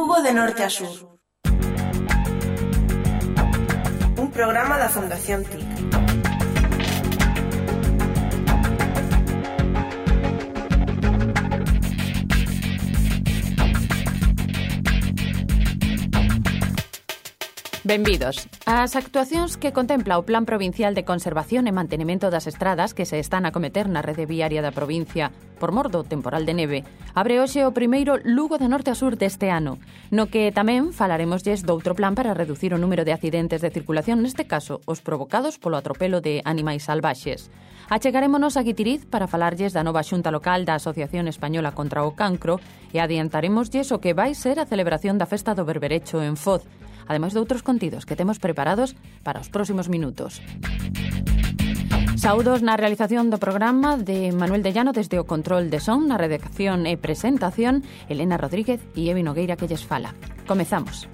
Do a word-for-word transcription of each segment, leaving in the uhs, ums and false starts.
Lugo de norte a sur. Un programa da Fundación T I C. Benvidos. As actuacións que contempla o Plan Provincial de Conservación e Mantenimento das Estradas que se están a cometer na rede viaria da provincia por mor do temporal de neve abre hoxe o primeiro Lugo de norte a sur deste ano, no que tamén falaremoslles doutro plan para reducir o número de accidentes de circulación, neste caso os provocados polo atropelo de animais salvaxes. Achegarémonos a Guitiriz para falarlles da nova xunta local da Asociación Española contra o Cancro e adiantarémoslles o que vai ser a celebración da Festa do Berberecho en Foz, ademais de outros contidos que temos preparados para os próximos minutos. Saúdos na realización do programa de Manuel de Llano desde o control de son, na redacción e presentación, Elena Rodríguez e Evi Nogueira que lles fala. Comezamos.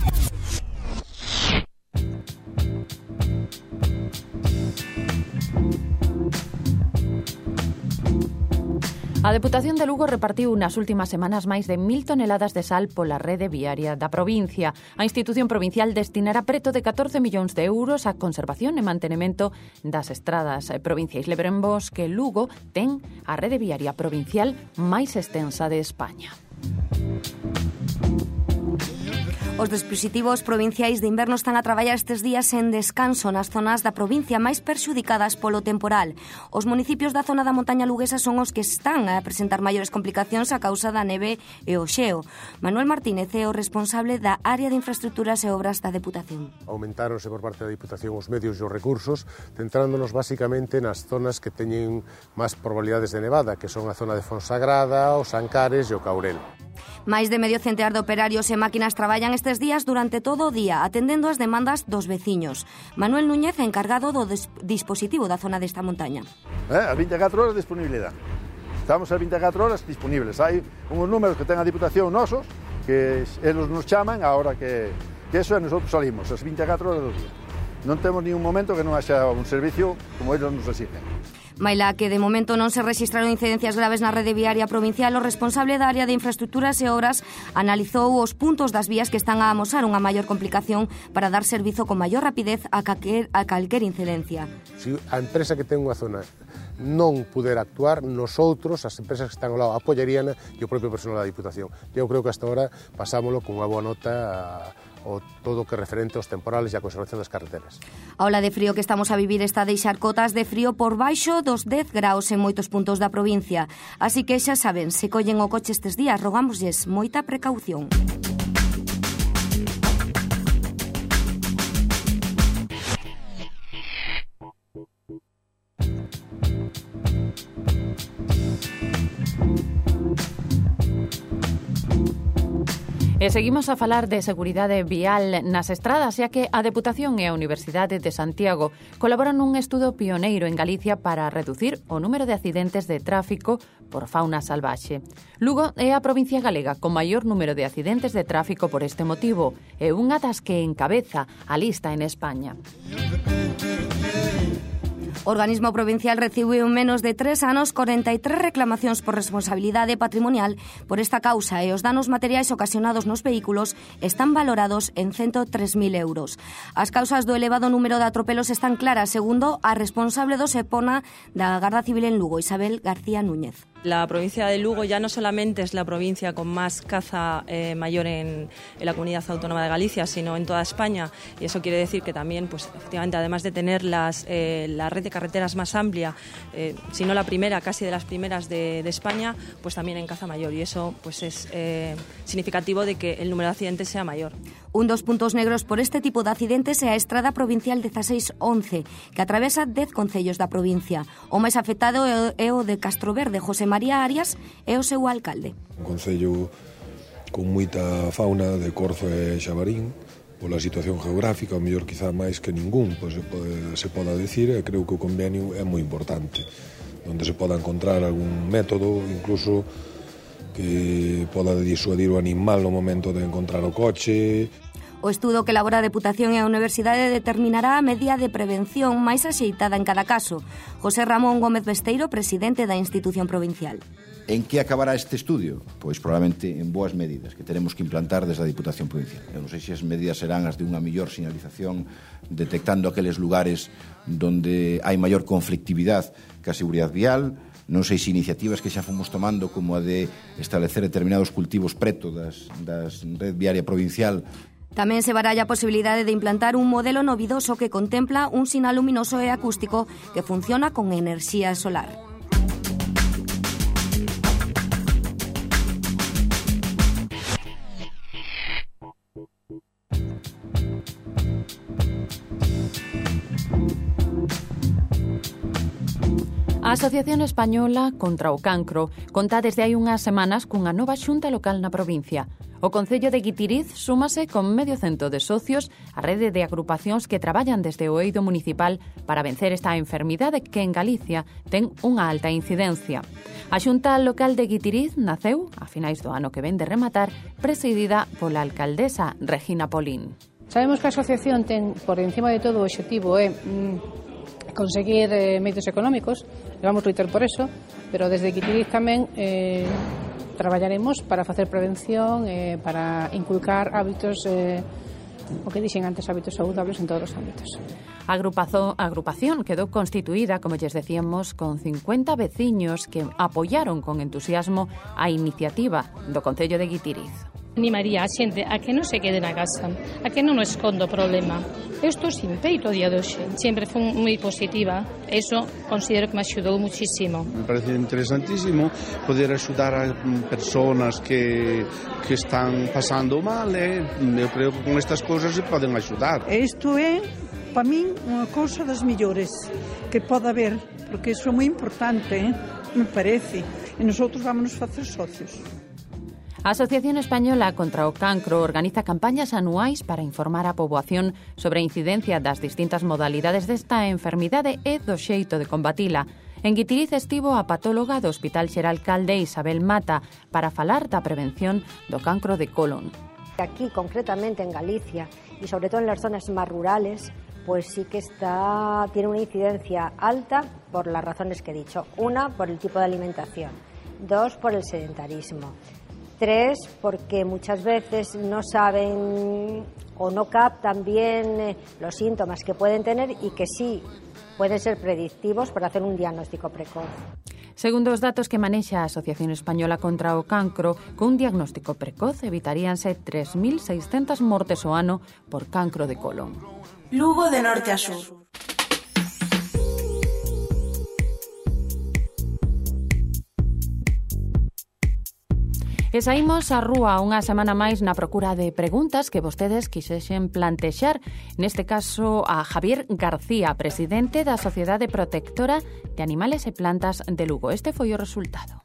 A Deputación de Lugo repartiu nas últimas semanas máis de mil toneladas de sal pola rede viaria da provincia. A institución provincial destinará preto de catorce millóns de euros á conservación e mantenimento das estradas provinciais. Lembremos que Lugo ten a rede viaria provincial máis extensa de España. Os dispositivos provinciais de inverno están a traballar estes días en descanso nas zonas da provincia máis perxudicadas polo temporal. Os municipios da zona da montaña luguesa son os que están a presentar maiores complicacións a causa da neve e o xeo. Manuel Martínez é o responsable da área de infraestructuras e obras da Deputación. Aumentáronse por parte da Deputación os medios e os recursos, centrándonos basicamente nas zonas que teñen máis probabilidades de nevada, que son a zona de Fonsagrada, os Ancares e o Caurel. Máis de medio centear de operarios e máquinas traballan estes días durante todo o día, atendendo as demandas dos veciños. Manuel Núñez é encargado do dispositivo da zona desta montaña. Eh, as vinte e catro horas de disponibilidade. Estamos as vinte e catro horas disponibles. Hai uns números que ten a Diputación nosos, que eles nos chaman a hora que, que eso e nosotros salimos, as vinte e catro horas do día. Non temos ningún momento que non haxa un servicio como eles nos exigen. Maila que de momento non se registraron incidencias graves na rede viaria provincial, o responsable da área de infraestructuras e obras analizou os puntos das vías que están a amosar unha maior complicación para dar servizo con maior rapidez a calquer, a calquer incidencia. Se a empresa que ten unha zona non puder actuar, nosotros, as empresas que están ao lado, apoyarían e o propio personal da Diputación. Eu creo que hasta ahora pasámoslo con unha boa nota a o todo o que referente aos temporales e a conservación das carreteras. A ola de frío que estamos a vivir está a deixar cotas de frío por baixo dos dez graus en moitos puntos da provincia. Así que xa saben, se collen o coche estes días, rogámosles moita precaución. E seguimos a falar de seguridade vial nas estradas, xa que a Deputación e a Universidade de Santiago colaboran nun estudo pioneiro en Galicia para reducir o número de accidentes de tráfico por fauna salvaxe. Lugo é a provincia galega con maior número de accidentes de tráfico por este motivo e unha das que encabeza a lista en España. O organismo provincial recibiu en menos de tres anos corenta e tres reclamacións por responsabilidade patrimonial por esta causa e os danos materiais ocasionados nos vehículos están valorados en ciento tres mil euros. As causas do elevado número de atropelos están claras, segundo a responsable do SEPONA da Garda Civil en Lugo, Isabel García Núñez. La provincia de Lugo ya no solamente es la provincia con más caza eh, mayor en, en la comunidad autónoma de Galicia, sino en toda España. Y eso quiere decir que también, pues efectivamente, además de tener las, eh, la red de carreteras más amplia, eh, si no la primera, casi de las primeras de, de España, pues también en caza mayor. Y eso pues es eh, significativo de que el número de accidentes sea mayor. Un dos puntos negros por este tipo de accidentes é a Estrada Provincial dieciséis once, que atravesa dez concellos da provincia. O máis afectado é o de Castroverde. José María Arias é o seu alcalde. Un concello con moita fauna de corzo e xabarín, pola situación geográfica, o mellor quizá máis que ningún, pois se, pode, se poda decir, e creo que o convenio é moi importante, onde se poda encontrar algún método, incluso que poda disuadir o animal no momento de encontrar o coche. O estudo que elabora a Deputación e a Universidade determinará a medida de prevención máis axeitada en cada caso. José Ramón Gómez Besteiro, presidente da institución provincial. En que acabará este estudio? Pois probablemente en boas medidas que teremos que implantar desde a Diputación Provincial. Eu non sei se as medidas serán as de unha mellor sinalización, detectando aqueles lugares donde hai maior conflictividade que a seguridade vial. Non sei se iniciativas que xa fomos tomando, como a de establecer determinados cultivos preto das, das red viaria provincial. Tamén se baralla a posibilidade de implantar un modelo novidoso que contempla un sinal luminoso e acústico que funciona con enerxía solar. A Asociación Española contra o Cancro conta desde hai unhas semanas cunha nova xunta local na provincia. O Concello de Guitiriz súmase con medio cento de socios á rede de agrupacións que traballan desde o eido municipal para vencer esta enfermidade que en Galicia ten unha alta incidencia. A xunta local de Guitiriz naceu, a finais do ano que ven de rematar, presidida pola alcaldesa Regina Polín. Sabemos que a asociación ten, por encima de todo, o obxectivo é mm, conseguir eh, medios económicos, e vamos loitar por eso, pero desde Guitiriz tamén eh, traballaremos para facer prevención, eh, para inculcar hábitos, eh, o que dixen antes, hábitos saludables en todos os ámbitos. A agrupación quedou constituída, como lles decíamos, con cincuenta veciños que apoiaron con entusiasmo a iniciativa do Concello de Guitiriz. Animaría a xente a que non se quede na casa, a que non esconda o problema. Eu estou sin peito o día de hoxe. Sempre foi moi positiva. Eso considero que me axudou muchísimo. Me parece interesantísimo poder axudar a persoas que, que están pasando mal. Eh? Eu creo que con estas cousas se poden axudar. Isto é, para min, unha cousa das mellores que pode haber, porque iso é moi importante, eh? Me parece. E nosotros vámonos facer socios. A Asociación Española contra o Cancro organiza campañas anuais para informar a poboación sobre a incidencia das distintas modalidades desta enfermidade e do xeito de combatila. En Guitiriz estivo a patóloga do Hospital Xeral Calde, Isabel Mata, para falar da prevención do cancro de colon. Aquí, concretamente en Galicia, y sobre todo en las zonas más rurales, pues sí que está, tiene una incidencia alta por las razones que he dicho. Una, por el tipo de alimentación. Dos, por el sedentarismo. Tres, porque muchas veces no saben o no captan bien los síntomas que pueden tener y que sí pueden ser predictivos para hacer un diagnóstico precoz. Segundo os datos que manexa a Asociación Española contra o Cancro, con un diagnóstico precoz evitaríanse tres mil seiscentas mortes ao ano por cancro de colon. Lugo de norte a sur. E saímos á rúa unha semana máis na procura de preguntas que vostedes quixesen plantexar, neste caso a Javier García, presidente da Sociedade Protectora de Animales e Plantas de Lugo. Este foi o resultado.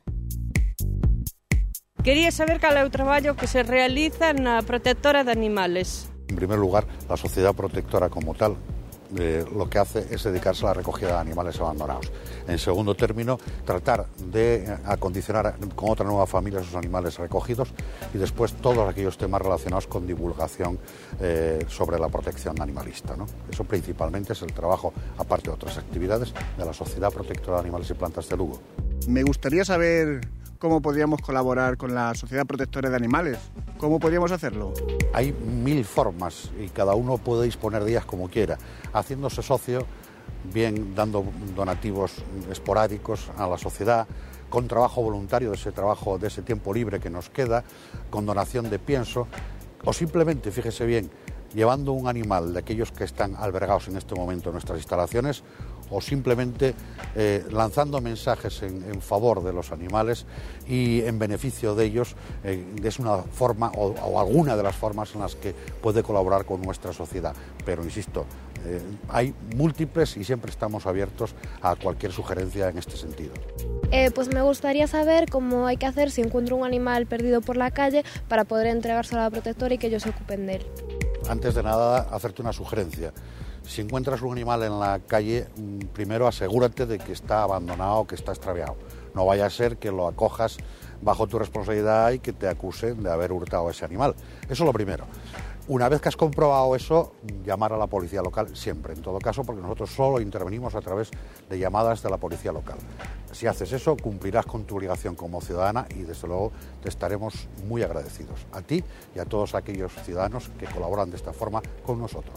Quería saber cal é o traballo que se realiza na Protectora de Animales. En primer lugar, la Sociedad Protectora como tal Eh, lo que hace es dedicarse a la recogida de animales abandonados. En segundo término, tratar de acondicionar con otra nueva familia esos animales recogidos y después todos aquellos temas relacionados con divulgación eh, sobre la protección animalista, ¿no? Eso principalmente es el trabajo, aparte de otras actividades, de la Sociedad Protectora de Animales y Plantas de Lugo. Me gustaría saber cómo podríamos colaborar con la Sociedad Protectora de Animales. ¿Cómo podríamos hacerlo? Hay mil formas y cada uno puede disponer de ellas como quiera, haciéndose socio, bien dando donativos esporádicos a la sociedad, con trabajo voluntario de ese trabajo, de ese tiempo libre que nos queda, con donación de pienso, o simplemente, fíjese bien, llevando un animal de aquellos que están albergados en este momento en nuestras instalaciones, o simplemente eh, lanzando mensajes en, en favor de los animales y en beneficio de ellos, eh, es una forma o, o alguna de las formas en las que puede colaborar con nuestra sociedad. Pero insisto, eh, hay múltiples y siempre estamos abiertos a cualquier sugerencia en este sentido. Eh, pues me gustaría saber cómo hay que hacer si encuentro un animal perdido por la calle para poder entregárselo a la protectora y que ellos se ocupen de él. Antes de nada, hacerte una sugerencia. Si encuentras un animal en la calle, primero asegúrate de que está abandonado, que está extraviado. No vaya a ser que lo acojas bajo tu responsabilidad y que te acusen de haber hurtado ese animal. Eso es lo primero. Una vez que has comprobado eso, llamar a la policía local siempre, en todo caso, porque nosotros solo intervenimos a través de llamadas de la policía local. Si haces eso, cumplirás con tu obligación como ciudadana y desde luego te estaremos muy agradecidos a ti y a todos aquellos ciudadanos que colaboran de esta forma con nosotros.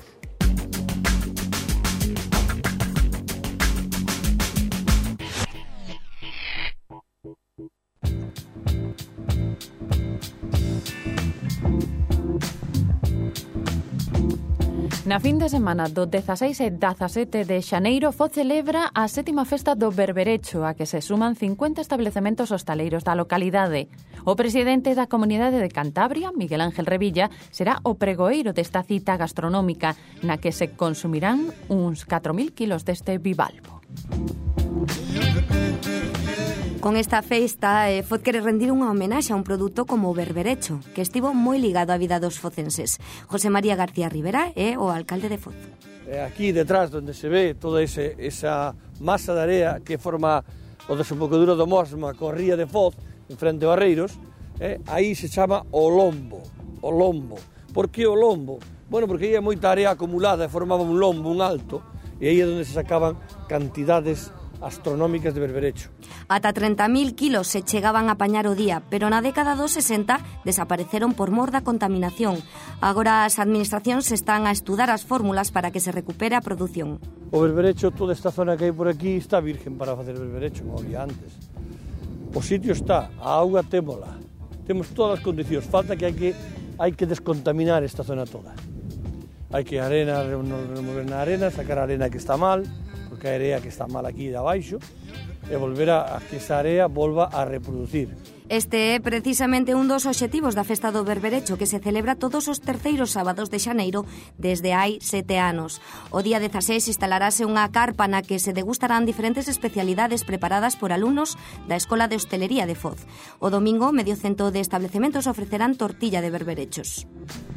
Na fin de semana do dezaseis e dezasete de xaneiro Foz celebra a sétima festa do Berberecho, a que se suman cincuenta establecementos hostaleiros da localidade. O presidente da Comunidade de Cantabria, Miguel Ángel Revilla, será o pregoeiro desta cita gastronómica, na que se consumirán uns catro mil kilos deste bivalvo. Con esta festa, eh, Foz quere rendir unha homenaxe a un produto como o berberecho, que estivo moi ligado á vida dos focenses. José María García Rivera é o alcalde de Foz. Aquí detrás, donde se ve toda ese, esa masa de area que forma o desembocadura do Mosma coa ría de Foz, en frente a Barreiros, eh, aí se chama o lombo, o lombo. Por que o lombo? Bueno, porque aí é moita area acumulada e formaba un lombo, un alto, e aí é onde se sacaban cantidades astronómicas de berberecho. Ata trinta mil kilos se chegaban a apañar o día, pero na década dos sesenta desapareceron por mor da contaminación. Agora as administracións están a estudar as fórmulas para que se recupere a produción. O berberecho, toda esta zona que hai por aquí está virgen para facer berberecho, como había antes. O sitio está, a auga témola, temos todas as condicións, falta que hai que, hai que descontaminar esta zona toda. Hai que arena, remover na arena, sacar a arena que está mal, porque a area que está mal aquí de abaixo, e volver a, a que esa area volva a reproducir. Este é precisamente un dos obxectivos da Festa do Berberecho, que se celebra todos os terceiros sábados de xaneiro desde hai sete anos. O día dezaseis instalarase unha carpa na que se degustarán diferentes especialidades preparadas por alumnos da Escola de Hostelería de Foz. O domingo, medio cento de establecementos ofrecerán tortilla de berberechos.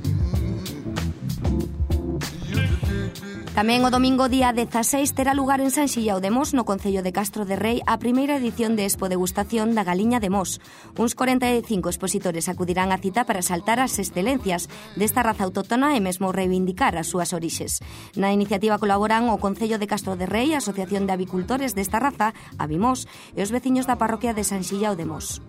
Tamén o domingo día dezaseis terá lugar en San Xillao de Mos, no concello de Castro de Rei, a primeira edición de Expo Degustación da Galiña de Mos. Uns corenta e cinco expositores acudirán á cita para saltar as excelencias desta raza autóctona e mesmo reivindicar as súas orixes. Na iniciativa colaboran o Concello de Castro de Rei, a Asociación de Avicultores desta raza, Avimos, e os veciños da parroquia de San Xillao de Mos.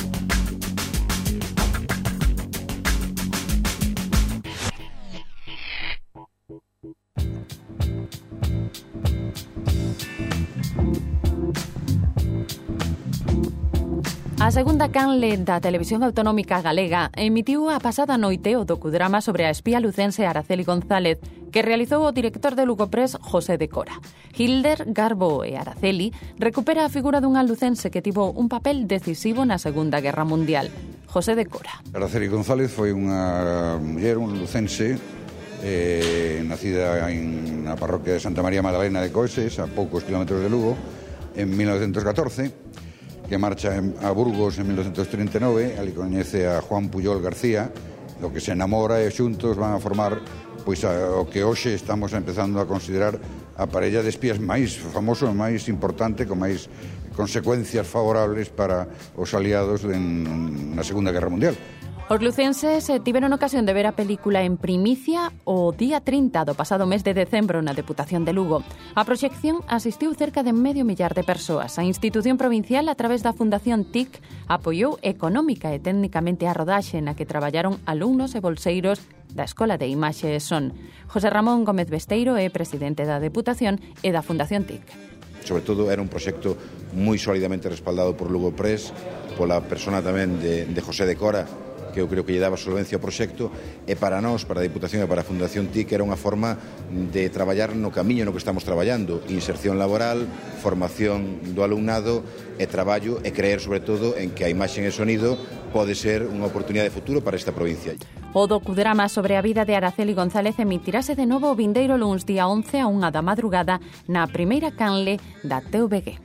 A segunda canle da Televisión Autonómica Galega emitiu a pasada noite o docudrama sobre a espía lucense Araceli González, que realizou o director de Lugo Press, José de Cora. Hilder, Garbo e Araceli recupera a figura dunha lucense que tivo un papel decisivo na Segunda Guerra Mundial. José de Cora. Araceli González foi unha muller, unha lucense, eh, nacida en na parroquia de Santa María Magdalena de Coeses, a poucos kilómetros de Lugo, en mil novecientos catorce, que marcha a Burgos en mil novecientos trinta e nove, ali coñece a Juan Puyol García, do que se enamora e xuntos van a formar pois a, o que hoxe estamos empezando a considerar a parella de espías máis famoso e máis importante, con máis consecuencias favorables para os aliados en, na Segunda Guerra Mundial. Os lucenses tiveron ocasión de ver a película en primicia o día trinta do pasado mes de decembro na Deputación de Lugo. A proxección asistiu cerca de medio millar de persoas. A institución provincial, a través da Fundación T I C, apoiou económica e técnicamente a rodaxe na que traballaron alumnos e bolseiros da Escola de Imaxe e Son. José Ramón Gómez Besteiro é presidente da Deputación e da Fundación T I C. Sobre todo era un proxecto moi solidamente respaldado por Lugo Press, pola persona tamén de, de José de Cora, que eu creo que lle daba solvencia ao proxecto, e para nós, para a Diputación e para a Fundación T I C, era unha forma de traballar no camiño no que estamos traballando: inserción laboral, formación do alumnado e traballo, e creer, sobre todo, en que a imaxe e o sonido pode ser unha oportunidade de futuro para esta provincia. O docudrama sobre a vida de Araceli González emitirase de novo o vindeiro luns día once a unha da madrugada na primeira canle da T V G.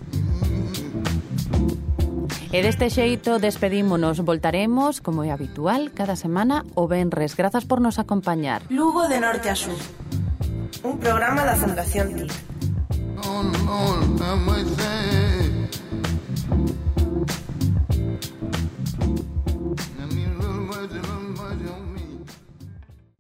E deste xeito despedímonos. Voltaremos, como é habitual, cada semana o venres. Grazas por nos acompañar. Lugo de norte a sur. Un programa da Fundación T I C.